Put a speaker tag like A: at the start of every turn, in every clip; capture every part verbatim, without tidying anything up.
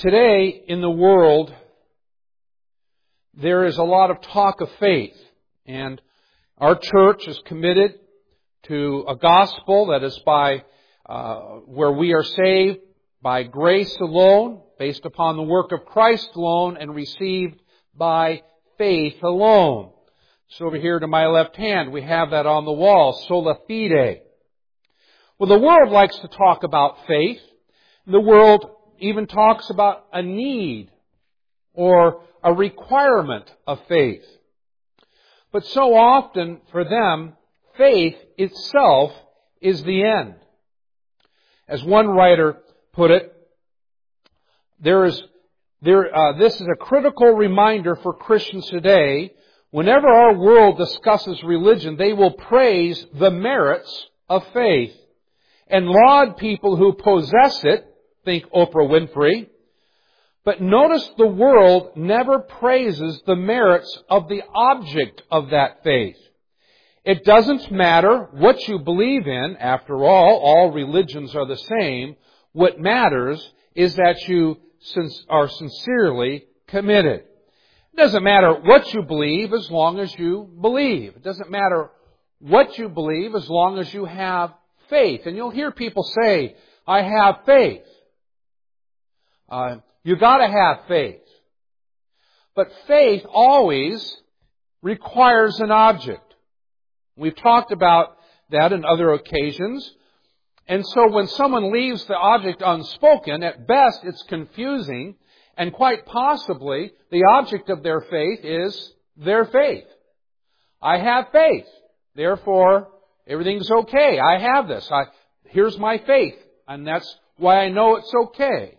A: Today in the world, there is a lot of talk of faith, and our church is committed to a gospel that is by uh, where we are saved by grace alone, based upon the work of Christ alone, and received by faith alone. So over here to my left hand, we have that on the wall, sola fide. Well, the world likes to talk about faith. The world even talks about a need or a requirement of faith. But so often for them, faith itself is the end. As one writer put it, there is there uh, this is a critical reminder for Christians today. Whenever our world discusses religion, they will praise the merits of faith and laud people who possess it. Think Oprah Winfrey. But notice the world never praises the merits of the object of that faith. It doesn't matter what you believe in. After all, all religions are the same. What matters is that you are sincerely committed. It doesn't matter what you believe as long as you believe. It doesn't matter what you believe as long as you have faith. And you'll hear people say, I have faith. Uh, you gotta have faith. But faith always requires an object. We've talked about that in other occasions. And so when someone leaves the object unspoken, at best it's confusing, and quite possibly the object of their faith is their faith. I have faith. Therefore, everything's okay. I have this. I, here's my faith. And that's why I know it's okay.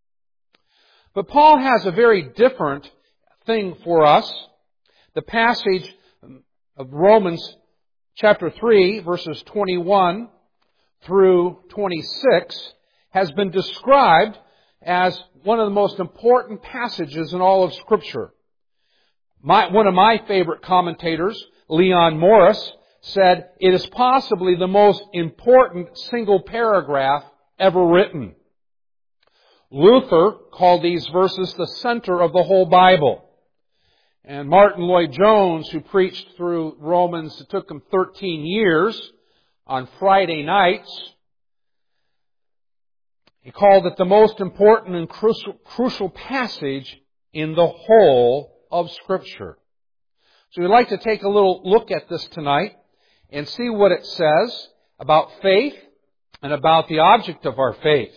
A: But Paul has a very different thing for us. The passage of Romans chapter three, verses twenty-one through twenty-six, has been described as one of the most important passages in all of Scripture. My, one of my favorite commentators, Leon Morris, said it is possibly the most important single paragraph ever written. Luther called these verses the center of the whole Bible. And Martin Lloyd-Jones, who preached through Romans, it took him thirteen years on Friday nights, he called it the most important and crucial, crucial passage in the whole of Scripture. So we'd like to take a little look at this tonight and see what it says about faith and about the object of our faith.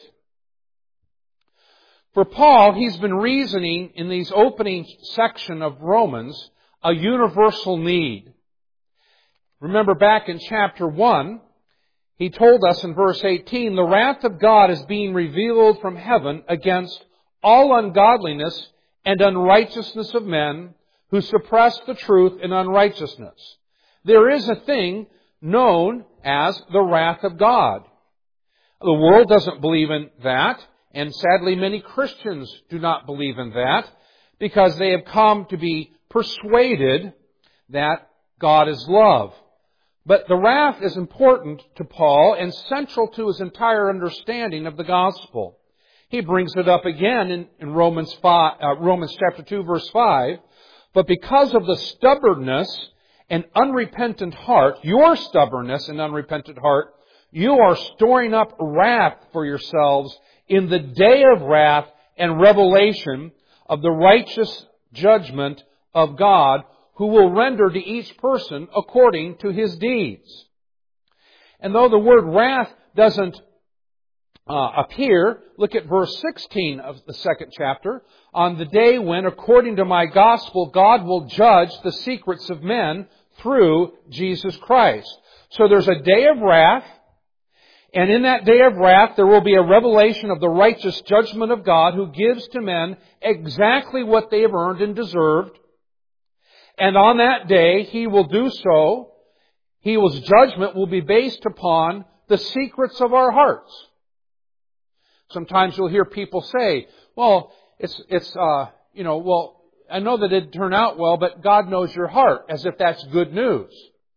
A: For Paul, he's been reasoning in these opening section of Romans a universal need. Remember back in chapter one, he told us in verse eighteen, the wrath of God is being revealed from heaven against all ungodliness and unrighteousness of men who suppress the truth in unrighteousness. There is a thing known as the wrath of God. The world doesn't believe in that. And sadly, many Christians do not believe in that because they have come to be persuaded that God is love. But the wrath is important to Paul and central to his entire understanding of the gospel. He brings it up again in, in Romans five, uh, Romans chapter two, verse five. But because of the stubbornness and unrepentant heart, your stubbornness and unrepentant heart, you are storing up wrath for yourselves in the day of wrath and revelation of the righteous judgment of God, who will render to each person according to his deeds. And though the word wrath doesn't uh, appear, look at verse sixteen of the second chapter. On the day when, according to my gospel, God will judge the secrets of men through Jesus Christ. So there's a day of wrath. And in that day of wrath, there will be a revelation of the righteous judgment of God, who gives to men exactly what they have earned and deserved. And on that day, He will do so. His judgment will be based upon the secrets of our hearts. Sometimes you'll hear people say, well, it's, it's, uh, you know, well, I know that it didn't turn out well, but God knows your heart, as if that's good news.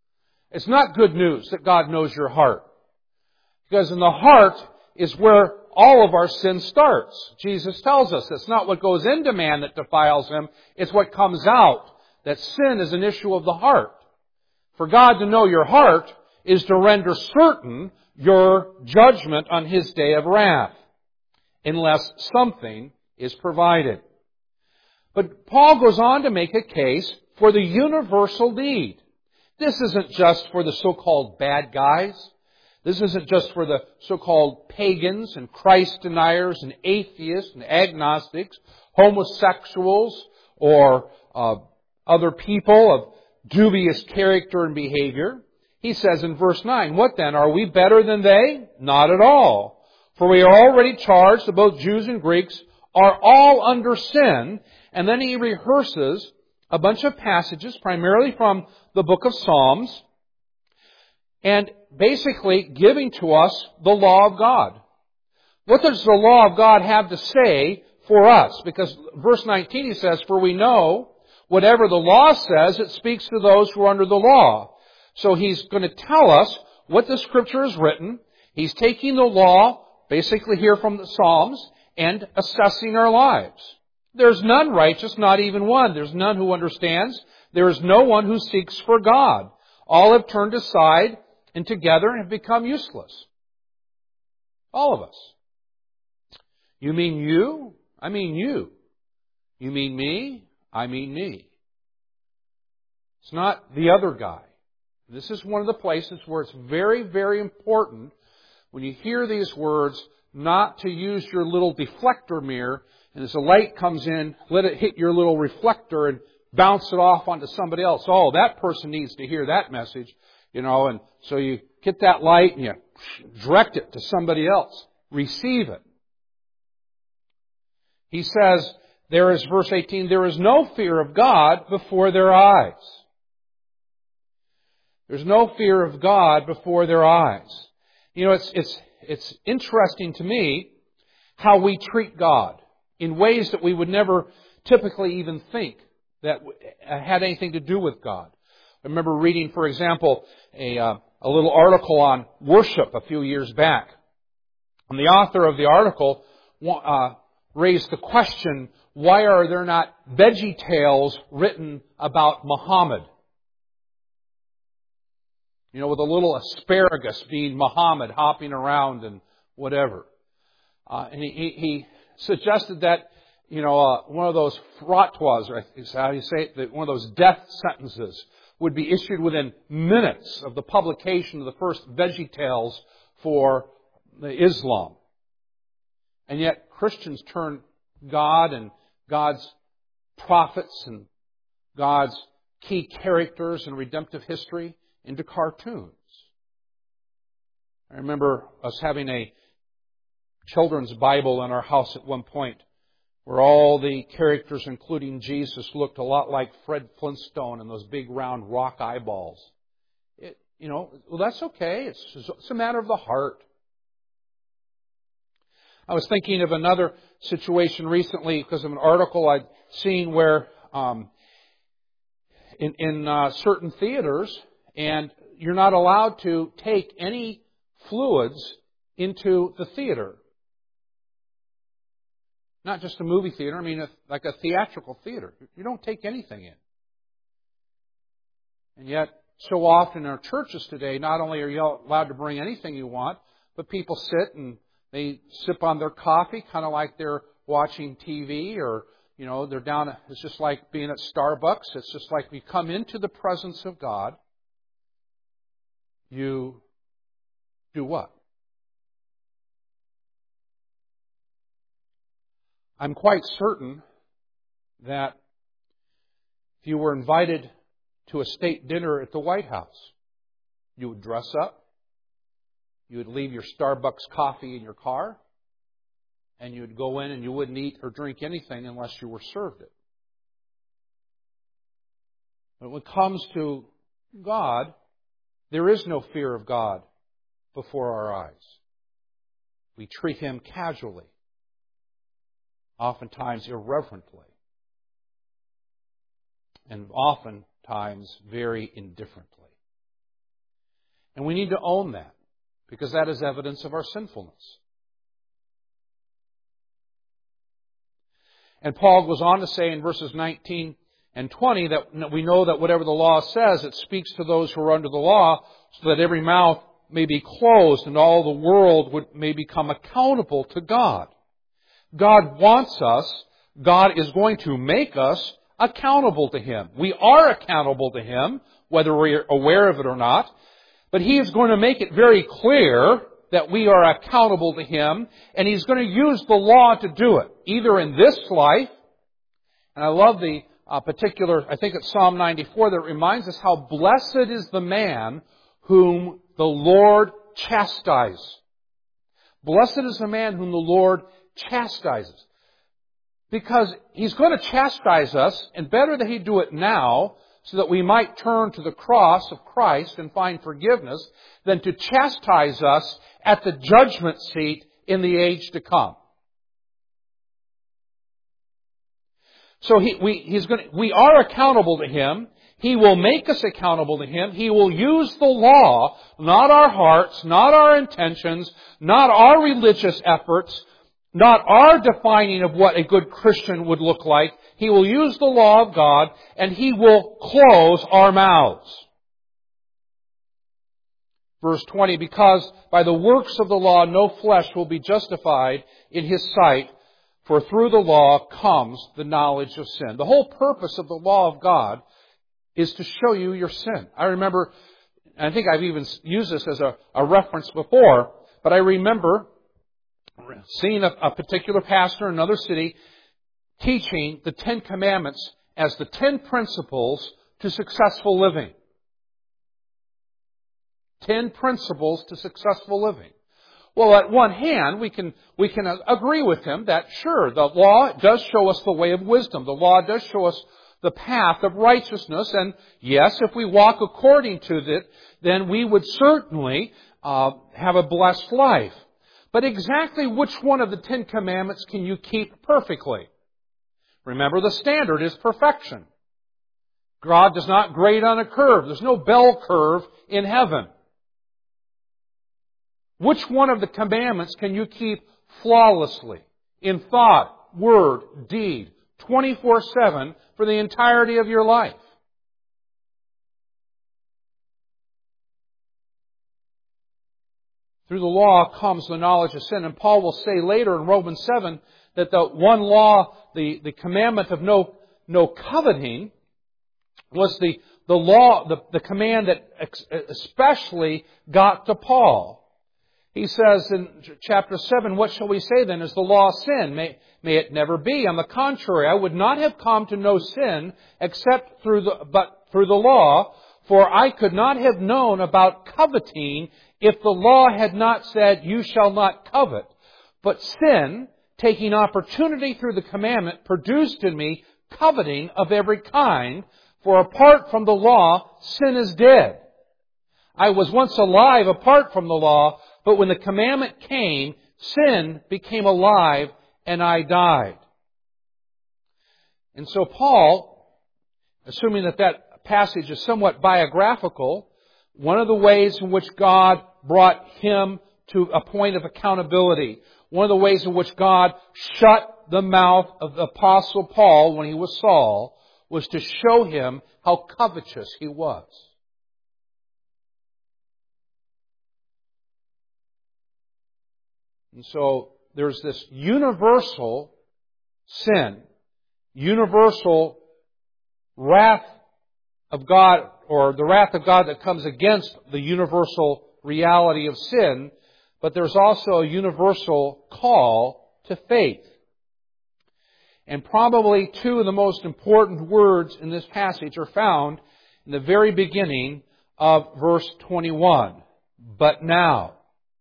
A: It's not good news that God knows your heart. Because in the heart is where all of our sin starts. Jesus tells us it's not what goes into man that defiles him, it's what comes out. That sin is an issue of the heart. For God to know your heart is to render certain your judgment on His day of wrath, unless something is provided. But Paul goes on to make a case for the universal need. This isn't just for the so-called bad guys. This isn't just for the so-called pagans and Christ deniers and atheists and agnostics, homosexuals, or uh, other people of dubious character and behavior. He says in verse nine, what then? Are we better than they? Not at all. For we are already charged that both Jews and Greeks are all under sin. And then he rehearses a bunch of passages, primarily from the book of Psalms, and basically giving to us the law of God. What does the law of God have to say for us? Because verse nineteen he says, for we know whatever the law says, it speaks to those who are under the law. So he's going to tell us what the Scripture has written. He's taking the law, basically here from the Psalms, and assessing our lives. There's none righteous, not even one. There's none who understands. There is no one who seeks for God. All have turned aside and together and have become useless. All of us. You mean you? I mean you. You mean me? I mean me. It's not the other guy. This is one of the places where it's very, very important when you hear these words not to use your little deflector mirror, and as the light comes in, let it hit your little reflector and bounce it off onto somebody else. Oh, that person needs to hear that message, you know, and so you get that light and you direct it to somebody else. Receive it. He says, there is verse eighteen, there is no fear of God before their eyes. There's no fear of God before their eyes. You know, it's, it's, it's interesting to me how we treat God in ways that we would never typically even think that had anything to do with God. I remember reading, for example, a, uh, a little article on worship a few years back. And the author of the article uh, raised the question, why are there not Veggie Tales written about Muhammad? You know, with a little asparagus being Muhammad hopping around and whatever. Uh, and he, he, he suggested that, you know, uh, one of those fatwas, or is how you say it, that one of those death sentences would be issued within minutes of the publication of the first Veggie Tales for the Islam. And yet Christians turn God and God's prophets and God's key characters in redemptive history into cartoons. I remember us having a children's Bible in our house at one point where all the characters, including Jesus, looked a lot like Fred Flintstone and those big round rock eyeballs. It, you know, well, that's okay. It's, it's a matter of the heart. I was thinking of another situation recently because of an article I'd seen where um, in, in uh, certain theaters, and you're not allowed to take any fluids into the theater. Not just a movie theater, I mean a, like a theatrical theater. You don't take anything in. And yet, so often in our churches today, not only are you allowed to bring anything you want, but people sit and they sip on their coffee, kind of like they're watching T V, or, you know, they're down, it's just like being at Starbucks. It's just like we come into the presence of God. You do what? I'm quite certain that if you were invited to a state dinner at the White House, you would dress up, you would leave your Starbucks coffee in your car, and you would go in and you wouldn't eat or drink anything unless you were served it. But when it comes to God, there is no fear of God before our eyes. We treat Him casually, oftentimes irreverently, and oftentimes very indifferently. And we need to own that, because that is evidence of our sinfulness. And Paul goes on to say in verses nineteen and twenty that we know that whatever the law says, it speaks to those who are under the law, so that every mouth may be closed and all the world would, may become accountable to God. God wants us, God is going to make us accountable to Him. We are accountable to Him, whether we're aware of it or not, but He is going to make it very clear that we are accountable to Him, and He's going to use the law to do it, either in this life, and I love the uh, particular, I think it's Psalm ninety-four, that reminds us how blessed is the man whom the Lord chastises. Blessed is the man whom the Lord chastises. Because He's going to chastise us, and better that He do it now, so that we might turn to the cross of Christ and find forgiveness, than to chastise us at the judgment seat in the age to come. So he, we, he's going to, we are accountable to Him. He will make us accountable to Him. He will use the law, not our hearts, not our intentions, not our religious efforts, not our defining of what a good Christian would look like. He will use the law of God, and He will close our mouths. Verse twenty, because by the works of the law no flesh will be justified in His sight, for through the law comes the knowledge of sin. The whole purpose of the law of God is to show you your sin. I remember, I think I've even used this as a, a reference before, but I remember seeing a, a particular pastor in another city teaching the Ten Commandments as the ten principles to successful living. Ten principles to successful living. Well, at one hand, we can we can agree with him that, sure, the law does show us the way of wisdom. The law does show us the path of righteousness. And yes, if we walk according to it, then we would certainly uh, have a blessed life. But exactly which one of the Ten Commandments can you keep perfectly? Remember, the standard is perfection. God does not grade on a curve. There's no bell curve in heaven. Which one of the commandments can you keep flawlessly in thought, word, deed, twenty-four seven for the entirety of your life? Through the law comes the knowledge of sin. And Paul will say later in Romans seven that the one law, the, the commandment of no, no coveting, was the, the law, the, the command that especially got to Paul. He says in chapter seven, what shall we say then? Is the law sin? May, may it never be. On the contrary, I would not have come to know sin except through the, but through the law, for I could not have known about coveting if the law had not said, you shall not covet. But sin, taking opportunity through the commandment, produced in me coveting of every kind, for apart from the law, sin is dead. I was once alive apart from the law, but when the commandment came, sin became alive and I died. And so Paul, assuming that that passage is somewhat biographical, one of the ways in which God brought him to a point of accountability, one of the ways in which God shut the mouth of the Apostle Paul when he was Saul, was to show him how covetous he was. And so there's this universal sin, universal wrath of God, or the wrath of God that comes against the universal reality of sin, but there's also a universal call to faith. And probably two of the most important words in this passage are found in the very beginning of verse twenty-one. But now.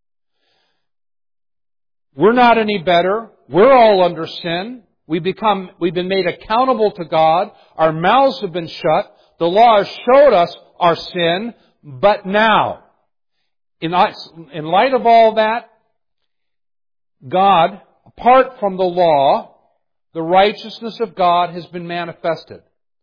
A: We're not any better. We're all under sin. We become, we've been made accountable to God. Our mouths have been shut. The law has showed us our sin. But now, in, in light of all that, God, apart from the law, the righteousness of God has been manifested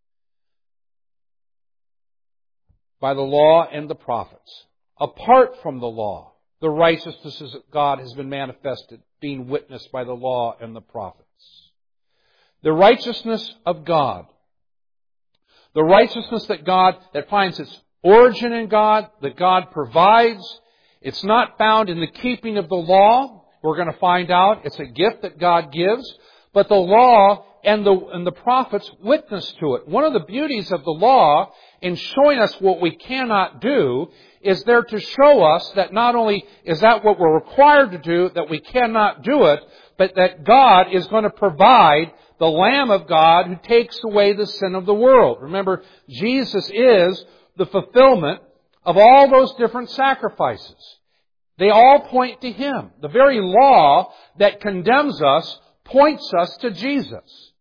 A: by the law and the prophets. Apart from the law, the righteousness of God has been manifested, being witnessed by the law and the prophets. The righteousness of God. The righteousness that God, that finds its origin in God, that God provides. It's not found in the keeping of the law. We're going to find out it's a gift that God gives. But the law and the, and the prophets witness to it. One of the beauties of the law in showing us what we cannot do is there to show us that not only is that what we're required to do, that we cannot do it, but that God is going to provide the Lamb of God who takes away the sin of the world. Remember, Jesus is the fulfillment of all those different sacrifices. They all point to Him. The very law that condemns us points us to Jesus.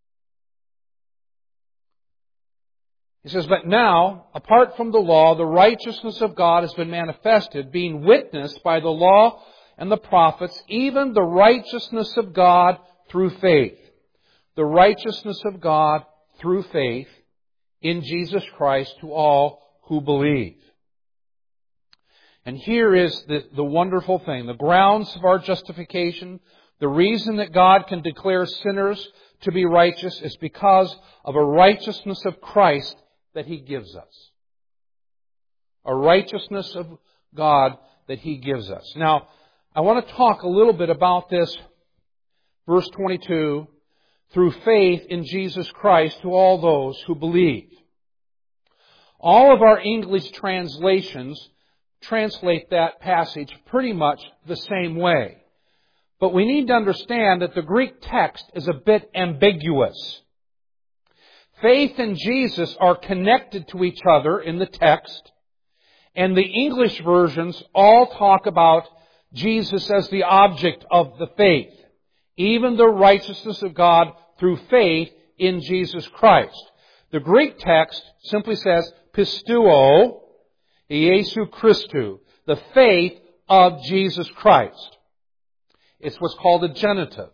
A: He says, but now, apart from the law, the righteousness of God has been manifested, being witnessed by the law and the prophets, even the righteousness of God through faith. The righteousness of God through faith in Jesus Christ to all who believe. And here is the, the wonderful thing. The grounds of our justification, the reason that God can declare sinners to be righteous is because of a righteousness of Christ that He gives us. A righteousness of God that He gives us. Now, I want to talk a little bit about this. Verse twenty-two, through faith in Jesus Christ to all those who believe. All of our English translations translate that passage pretty much the same way. But we need to understand that the Greek text is a bit ambiguous. Faith and Jesus are connected to each other in the text, and the English versions all talk about Jesus as the object of the faith, even the righteousness of God through faith in Jesus Christ. The Greek text simply says, pisteuo, Iesu Christou, the faith of Jesus Christ. It's what's called a genitive.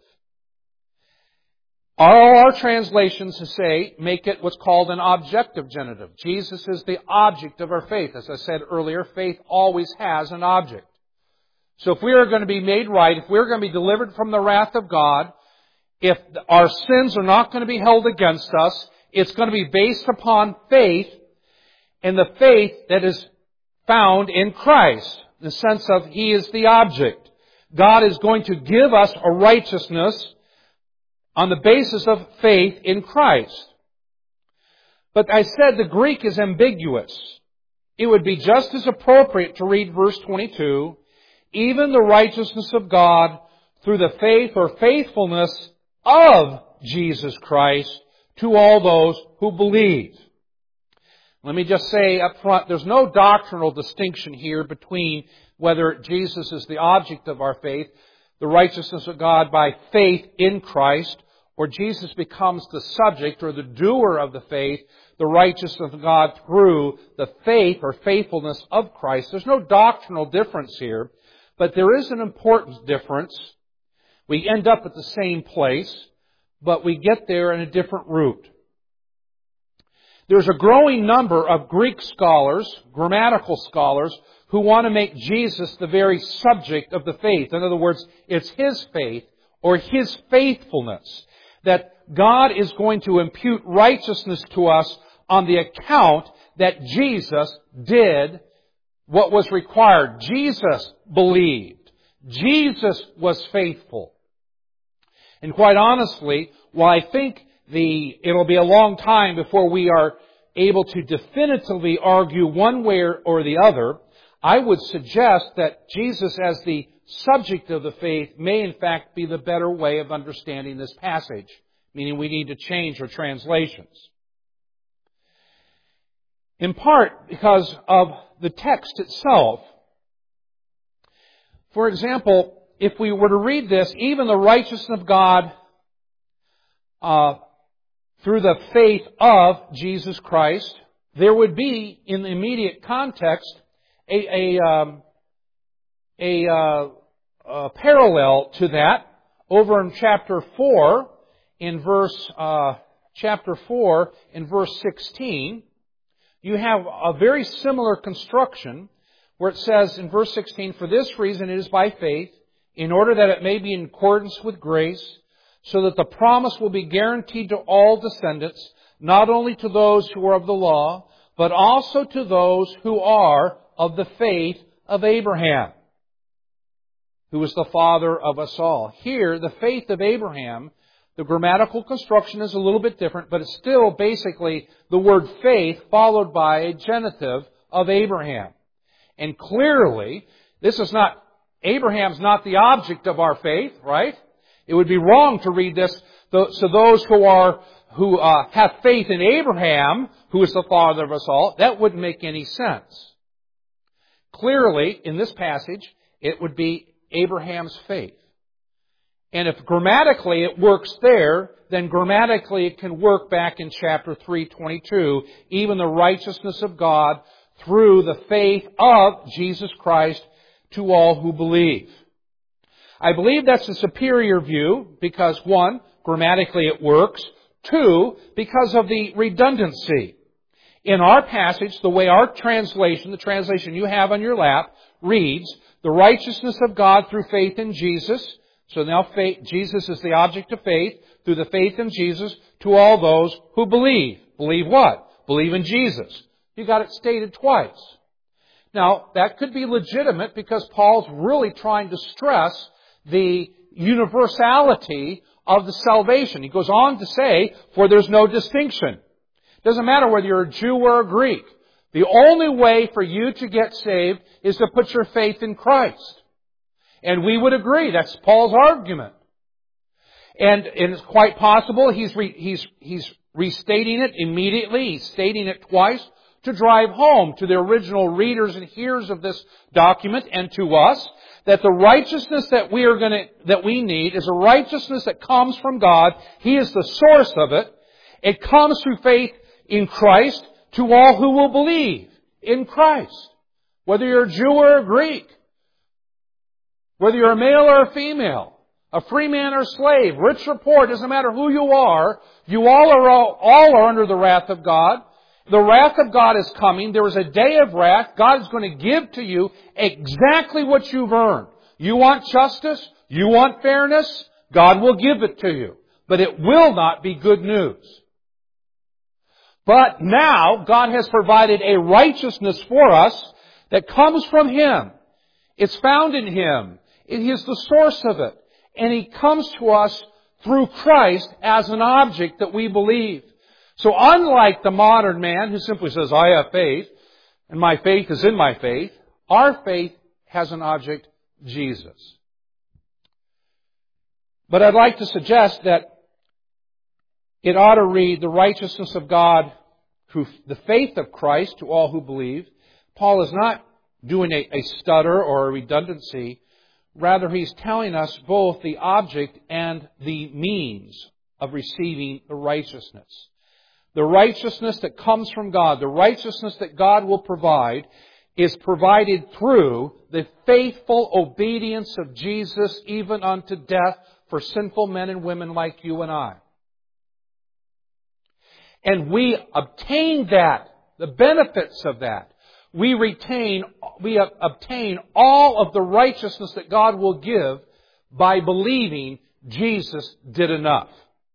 A: All our translations say, make it what's called an objective genitive. Jesus is the object of our faith. As I said earlier, faith always has an object. So if we are going to be made right, if we're going to be delivered from the wrath of God, if our sins are not going to be held against us, it's going to be based upon faith, and the faith that is found in Christ, in the sense of He is the object. God is going to give us a righteousness on the basis of faith in Christ. But I said the Greek is ambiguous. It would be just as appropriate to read verse twenty-two, even the righteousness of God through the faith or faithfulness of Jesus Christ to all those who believe. Let me just say up front, there's no doctrinal distinction here between whether Jesus is the object of our faith, the righteousness of God by faith in Christ, or Jesus becomes the subject or the doer of the faith, the righteousness of God through the faith or faithfulness of Christ. There's no doctrinal difference here, but there is an important difference. We end up at the same place, but we get there in a different route. There's a growing number of Greek scholars, grammatical scholars, who want to make Jesus the very subject of the faith. In other words, it's His faith or His faithfulness, that God is going to impute righteousness to us on the account that Jesus did what was required. Jesus believed. Jesus was faithful. And quite honestly, while I think the it'll be a long time before we are able to definitively argue one way or the other, I would suggest that Jesus as the subject of the faith may in fact be the better way of understanding this passage, meaning we need to change our translations. In part because of the text itself. For example, if we were to read this, even the righteousness of God uh, through the faith of Jesus Christ, there would be, in the immediate context, a, a, um, a, uh, a parallel to that over in chapter four, in verse uh, chapter four, in verse sixteen. You have a very similar construction where it says in verse sixteen, "For this reason it is by faith, in order that it may be in accordance with grace, so that the promise will be guaranteed to all descendants, not only to those who are of the law, but also to those who are of the faith of Abraham, who is the father of us all. Here, the faith of Abraham, the grammatical construction is a little bit different, but it's still basically the word faith followed by a genitive of Abraham. And clearly, this is not, Abraham's not the object of our faith, right? It would be wrong to read this. So those who are, who uh, have faith in Abraham, who is the father of us all, that wouldn't make any sense. Clearly, in this passage, it would be Abraham's faith. And if grammatically it works there, then grammatically it can work back in chapter three twenty-two, even the righteousness of God through the faith of Jesus Christ to all who believe. I believe that's a superior view because, one, grammatically it works. Two, because of the redundancy. In our passage, the way our translation, the translation you have on your lap, reads, the righteousness of God through faith in Jesus. So now faith, Jesus is the object of faith, through the faith in Jesus to all those who believe. Believe what? Believe in Jesus. You got it stated twice. Now, that could be legitimate because Paul's really trying to stress the universality of the salvation. He goes on to say, for there's no distinction. Doesn't matter whether you're a Jew or a Greek. The only way for you to get saved is to put your faith in Christ. And we would agree. That's Paul's argument. And, and it's quite possible he's, re, he's, he's restating it immediately. He's stating it twice to drive home to the original readers and hearers of this document and to us that the righteousness that we are going to, that we need is a righteousness that comes from God. He is the source of it. It comes through faith in Christ to all who will believe in Christ. Whether you're a Jew or a Greek. Whether you're a male or a female. A free man or a slave. Rich or poor. Doesn't matter who you are. You all are, all, all are under the wrath of God. The wrath of God is coming. There is a day of wrath. God is going to give to you exactly what you've earned. You want justice? You want fairness? God will give it to you. But it will not be good news. But now, God has provided a righteousness for us that comes from Him. It's found in Him. He is the source of it. And He comes to us through Christ as an object that we believe. So unlike the modern man who simply says, I have faith, and my faith is in my faith, our faith has an object, Jesus. But I'd like to suggest that it ought to read the righteousness of God through the faith of Christ to all who believe. Paul is not doing a, a stutter or a redundancy. Rather, he's telling us both the object and the means of receiving the righteousness. The righteousness that comes from God, the righteousness that God will provide, is provided through the faithful obedience of Jesus even unto death for sinful men and women like you and I. And we obtain that, the benefits of that. We retain, we obtain all of the righteousness that God will give by believing Jesus did enough.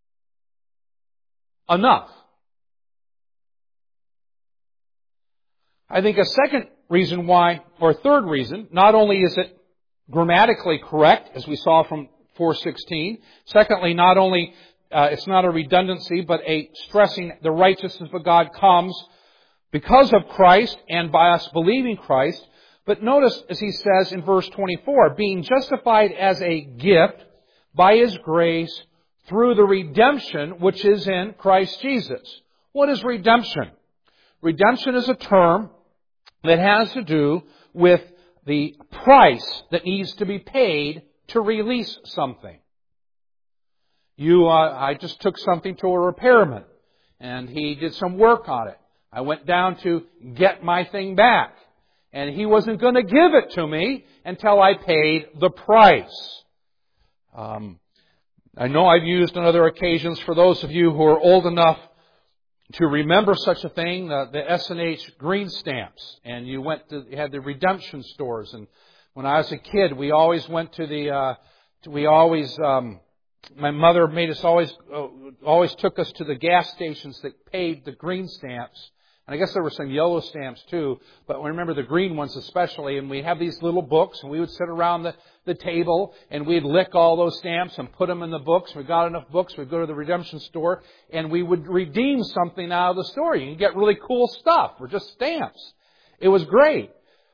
A: Enough. I think a second reason why, or a third reason, not only is it grammatically correct, as we saw from four sixteen, secondly, not only uh, it's not a redundancy, but a stressing the righteousness of God comes because of Christ and by us believing Christ. But notice, as he says in verse twenty-four, being justified as a gift by His grace through the redemption which is in Christ Jesus. What is redemption? Redemption is a term that has to do with the price that needs to be paid to release something. You, uh, I just took something to a repairman, and he did some work on it. I went down to get my thing back, and he wasn't going to give it to me until I paid the price. Um, I know I've used on other occasions, for those of you who are old enough to remember such a thing, uh, the S and H green stamps, and you went to, you had the redemption stores, and when I was a kid, we always went to the, uh, we always um, my mother made us always, uh, always took us to the gas stations that paid the green stamps. And I guess there were some yellow stamps too, but I remember the green ones especially. And we have these little books, and we would sit around the, the table, and we'd lick all those stamps and put them in the books. We got enough books, we'd go to the redemption store, and we would redeem something out of the store. You can get really cool stuff for just stamps. It was great.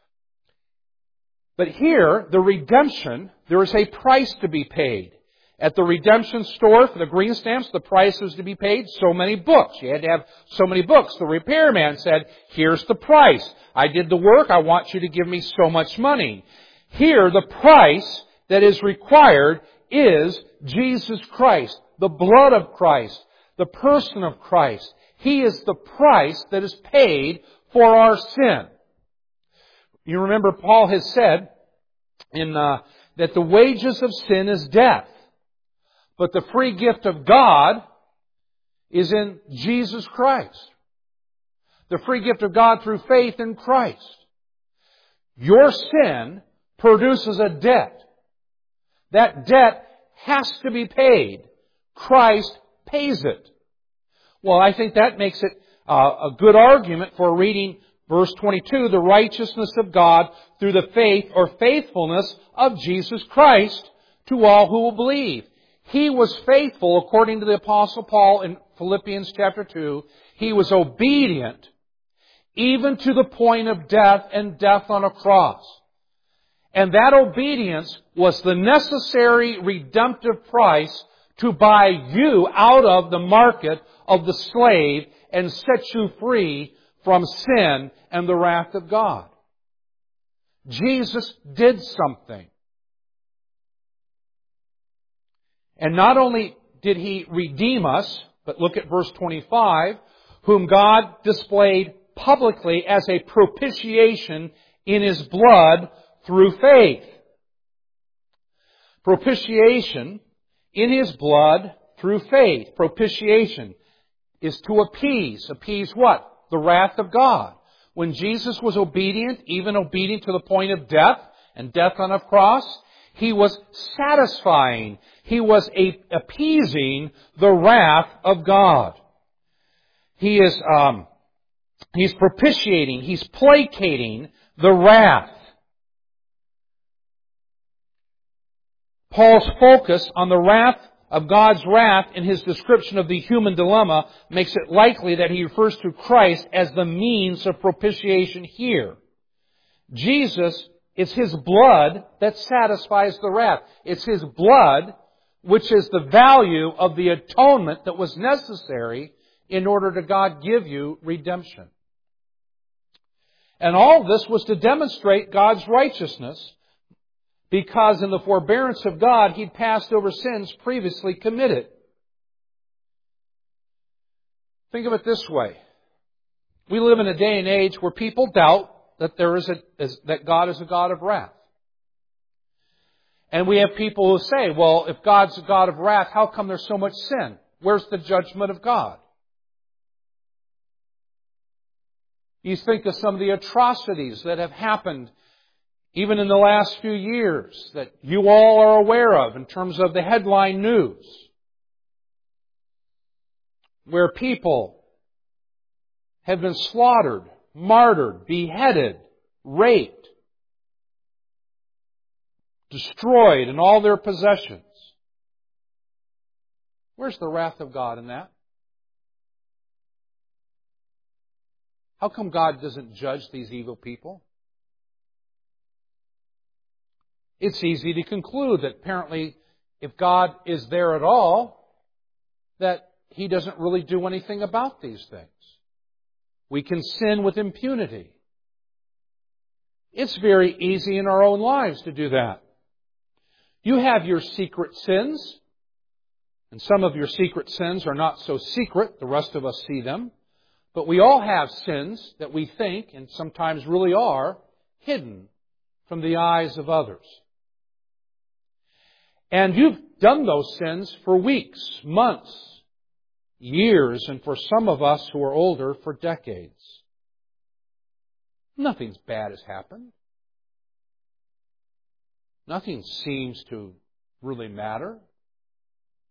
A: But here, the redemption, there is a price to be paid. At the redemption store for the green stamps, the price was to be paid so many books. You had to have so many books. The repairman said, here's the price. I did the work. I want you to give me so much money. Here, the price that is required is Jesus Christ, the blood of Christ, the person of Christ. He is the price that is paid for our sin. You remember Paul has said in uh, that the wages of sin is death. But the free gift of God is in Jesus Christ. The free gift of God through faith in Christ. Your sin produces a debt. That debt has to be paid. Christ pays it. Well, I think that makes it uh, a good argument for reading verse twenty-two, the righteousness of God through the faith or faithfulness of Jesus Christ to all who will believe. He was faithful, according to the Apostle Paul in Philippians chapter two. He was obedient, even to the point of death and death on a cross. And that obedience was the necessary redemptive price to buy you out of the market of the slave and set you free from sin and the wrath of God. Jesus did something. And not only did He redeem us, but look at verse twenty-five, whom God displayed publicly as a propitiation in His blood through faith. Propitiation in His blood through faith. Propitiation is to appease. Appease what? The wrath of God. When Jesus was obedient, even obedient to the point of death, and death on a cross, He was satisfying. He was a, appeasing the wrath of God. He is, um, He's propitiating, He's placating the wrath. Paul's focus on the wrath of God's wrath in his description of the human dilemma makes it likely that he refers to Christ as the means of propitiation here. Jesus, it's His blood that satisfies the wrath. It's His blood which is the value of the atonement that was necessary in order to God give you redemption. And all this was to demonstrate God's righteousness, because in the forbearance of God, He'd passed over sins previously committed. Think of it this way. We live in a day and age where people doubt that there is a, that God is a God of wrath. And we have people who say, well, if God's a God of wrath, how come there's so much sin? Where's the judgment of God? You think of some of the atrocities that have happened even in the last few years that you all are aware of in terms of the headline news, where people have been slaughtered, martyred, beheaded, raped, destroyed in all their possessions. Where's the wrath of God in that? How come God doesn't judge these evil people? It's easy to conclude that apparently if God is there at all, that He doesn't really do anything about these things. We can sin with impunity. It's very easy in our own lives to do that. You have your secret sins, and some of your secret sins are not so secret. The rest of us see them. But we all have sins that we think, and sometimes really are, hidden from the eyes of others. And you've done those sins for weeks, months, years, and for some of us who are older, for decades. Nothing's bad has happened. Nothing seems to really matter.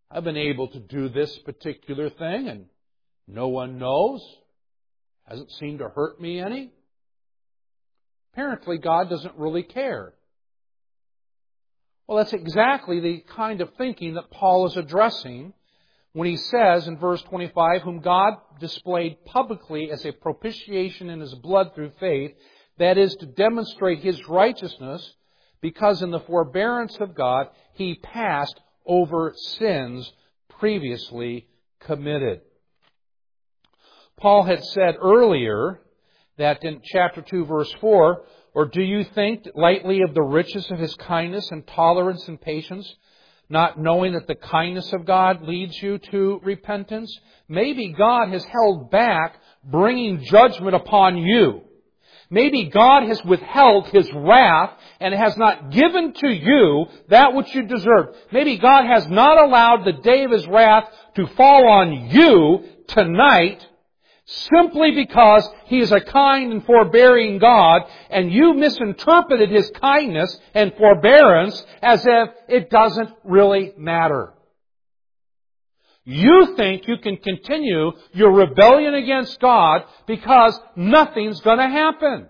A: I've been able to do this particular thing and no one knows. Hasn't seemed to hurt me any. Apparently, God doesn't really care. Well, that's exactly the kind of thinking that Paul is addressing when he says in verse twenty-five, whom God displayed publicly as a propitiation in His blood through faith, that is, to demonstrate His righteousness, because in the forbearance of God He passed over sins previously committed. Paul had said earlier that in chapter two, verse four, or do you think lightly of the riches of His kindness and tolerance and patience, not knowing that the kindness of God leads you to repentance? Maybe God has held back bringing judgment upon you. Maybe God has withheld His wrath and has not given to you that which you deserve. Maybe God has not allowed the day of His wrath to fall on you tonight simply because He is a kind and forbearing God, and you misinterpreted His kindness and forbearance as if it doesn't really matter. You think you can continue your rebellion against God because nothing's going to happen.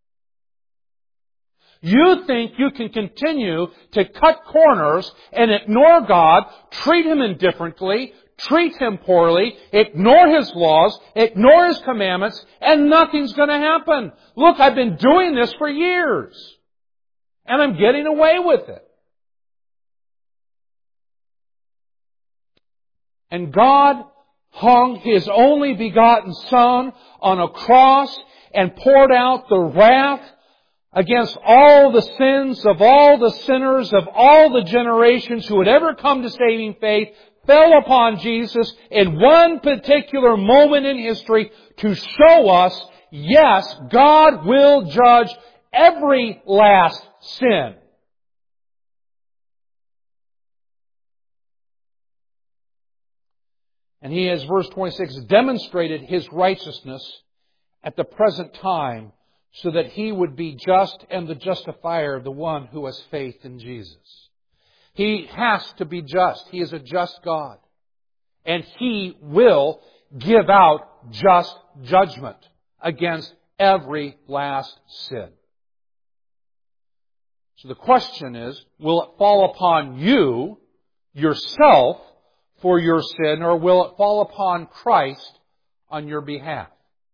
A: You think you can continue to cut corners and ignore God, treat Him indifferently, treat Him poorly, ignore His laws, ignore His commandments, and nothing's going to happen. Look, I've been doing this for years, and I'm getting away with it. And God hung His only begotten Son on a cross and poured out the wrath against all the sins of all the sinners of all the generations who had ever come to saving faith, fell upon Jesus in one particular moment in history to show us, yes, God will judge every last sin. And He has, verse twenty-six, demonstrated His righteousness at the present time so that He would be just and the justifier of the one who has faith in Jesus. He has to be just. He is a just God. And He will give out just judgment against every last sin. So the question is, will it fall upon you, yourself, for your sin, or will it fall upon Christ on your behalf?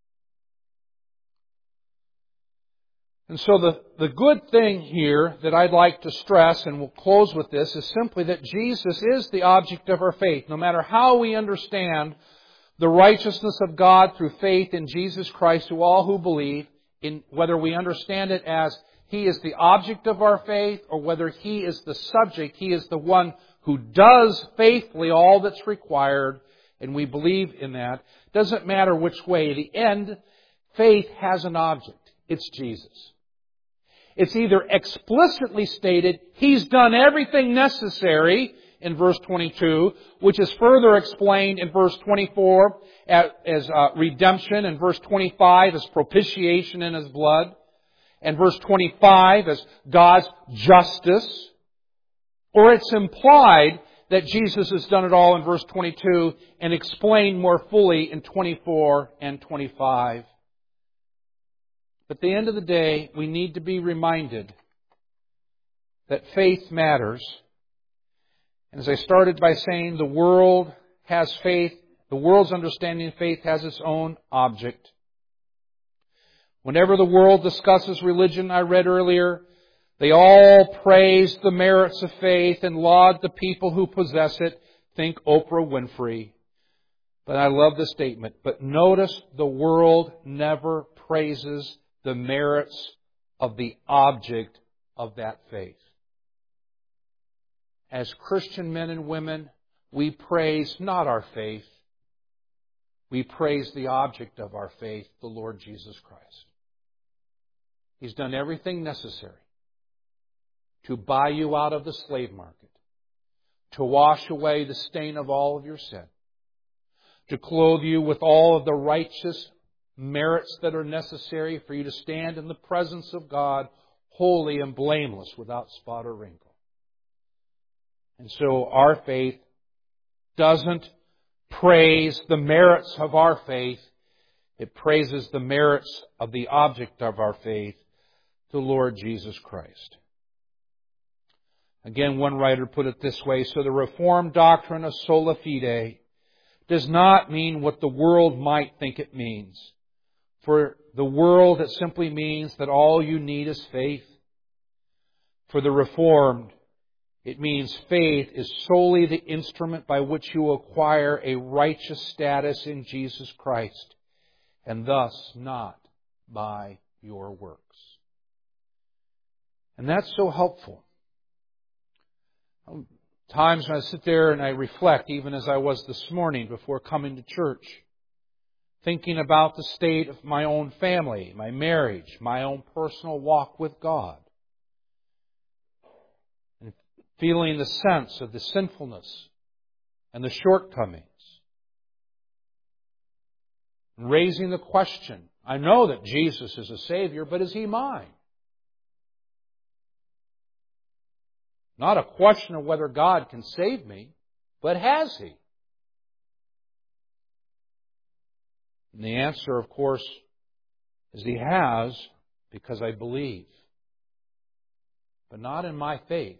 A: And so the, the good thing here that I'd like to stress, and we'll close with this, is simply that Jesus is the object of our faith. No matter how we understand the righteousness of God through faith in Jesus Christ to all who believe, in whether we understand it as He is the object of our faith or whether He is the subject, He is the one who does faithfully all that's required, and we believe in that. Doesn't matter which way. The end, faith has an object. It's Jesus. It's either explicitly stated, He's done everything necessary in verse twenty-two, which is further explained in verse twenty-four as, as uh, redemption, and verse twenty-five as propitiation in His blood, and verse twenty-five as God's justice. Or it's implied that Jesus has done it all in verse twenty-two and explained more fully in twenty-four and twenty-five. But at the end of the day, we need to be reminded that faith matters. And as I started by saying, the world has faith. The world's understanding of faith has its own object. Whenever the world discusses religion, I read earlier, they all praise the merits of faith and laud the people who possess it. Think Oprah Winfrey. But I love the statement. But notice the world never praises the merits of the object of that faith. As Christian men and women, we praise not our faith. We praise the object of our faith, the Lord Jesus Christ. He's done everything necessary to buy you out of the slave market, to wash away the stain of all of your sin, to clothe you with all of the righteous merits that are necessary for you to stand in the presence of God holy and blameless, without spot or wrinkle. And so our faith doesn't praise the merits of our faith. It praises the merits of the object of our faith, the Lord Jesus Christ. Again, one writer put it this way, so the Reformed doctrine of sola fide does not mean what the world might think it means. For the world, it simply means that all you need is faith. For the Reformed, it means faith is solely the instrument by which you acquire a righteous status in Jesus Christ, and thus not by your works. And that's so helpful. Times when I sit there and I reflect, even as I was this morning before coming to church, thinking about the state of my own family, my marriage, my own personal walk with God, and feeling the sense of the sinfulness and the shortcomings, and raising the question, I know that Jesus is a Savior, but is He mine? Not a question of whether God can save me, but has He? And the answer, of course, is He has, because I believe. But not in my faith.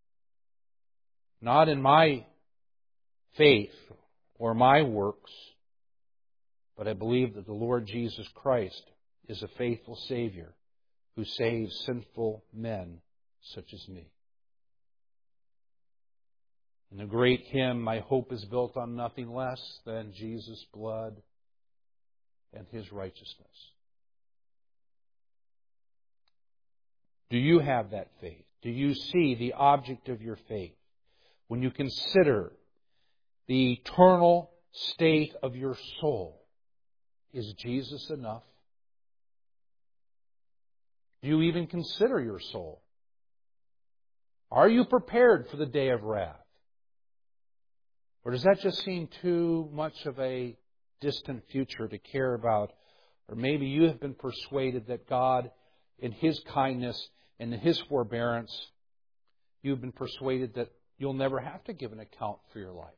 A: Not in my faith or my works. But I believe that the Lord Jesus Christ is a faithful Savior who saves sinful men such as me. In the great hymn, my hope is built on nothing less than Jesus' blood and His righteousness. Do you have that faith? Do you see the object of your faith? When you consider the eternal state of your soul, is Jesus enough? Do you even consider your soul? Are you prepared for the day of wrath? Or does that just seem too much of a distant future to care about? Or maybe you have been persuaded that God, in His kindness and in His forbearance, you've been persuaded that you'll never have to give an account for your life.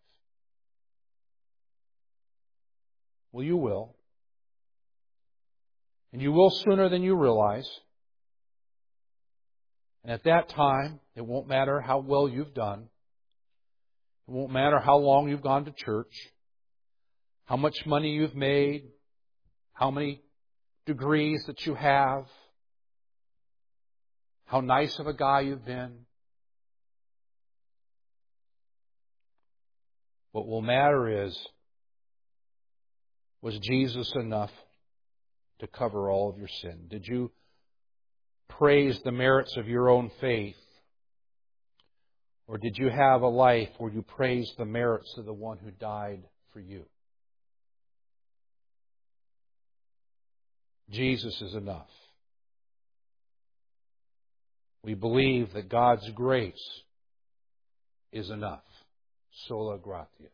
A: Well, you will. And you will sooner than you realize. And at that time, it won't matter how well you've done. It won't matter how long you've gone to church, how much money you've made, how many degrees that you have, how nice of a guy you've been. What will matter is, was Jesus enough to cover all of your sin? Did you praise the merits of your own faith? Or did you have a life where you praised the merits of the one who died for you? Jesus is enough. We believe that God's grace is enough. Sola gratia.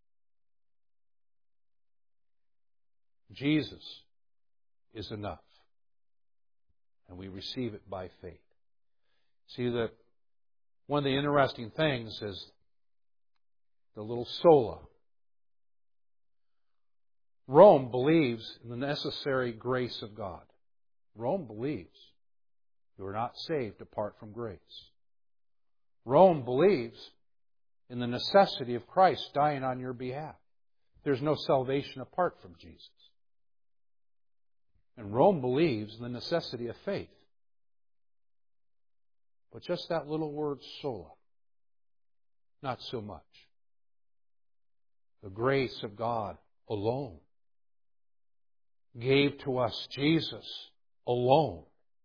A: Jesus is enough. And we receive it by faith. See, that one of the interesting things is the little sola. Rome believes in the necessary grace of God. Rome believes you are not saved apart from grace. Rome believes in the necessity of Christ dying on your behalf. There's no salvation apart from Jesus. And Rome believes in the necessity of faith. But just that little word sola, not so much. The grace of God alone gave to us Jesus alone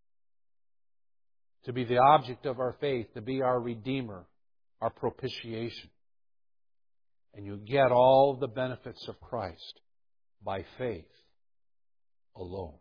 A: to be the object of our faith, to be our Redeemer, our propitiation. And you get all the benefits of Christ by faith alone.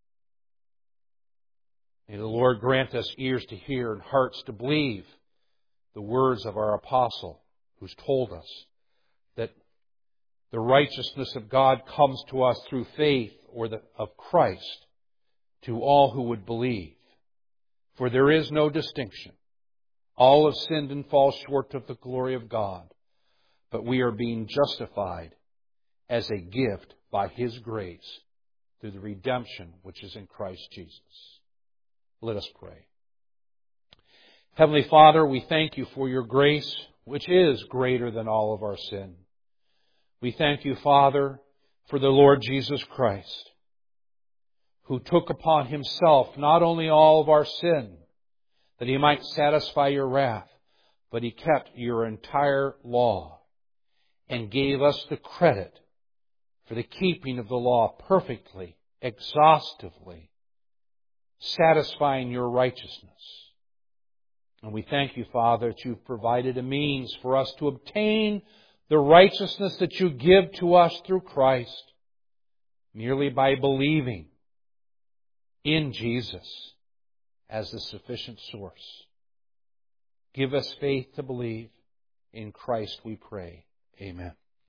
A: May the Lord grant us ears to hear and hearts to believe the words of our apostle, who's told us that the righteousness of God comes to us through faith or the, of Christ to all who would believe. For there is no distinction. All have sinned and fall short of the glory of God. but we are being justified as a gift by His grace through the redemption which is in Christ Jesus. Let us pray. Heavenly Father, we thank You for Your grace, which is greater than all of our sin. We thank You, Father, for the Lord Jesus Christ, who took upon Himself not only all of our sin, that He might satisfy Your wrath, but He kept Your entire law and gave us the credit for the keeping of the law perfectly, exhaustively, satisfying Your righteousness. And we thank You, Father, that You've provided a means for us to obtain the righteousness that You give to us through Christ, merely by believing in Jesus as the sufficient source. Give us faith to believe. In Christ we pray. Amen.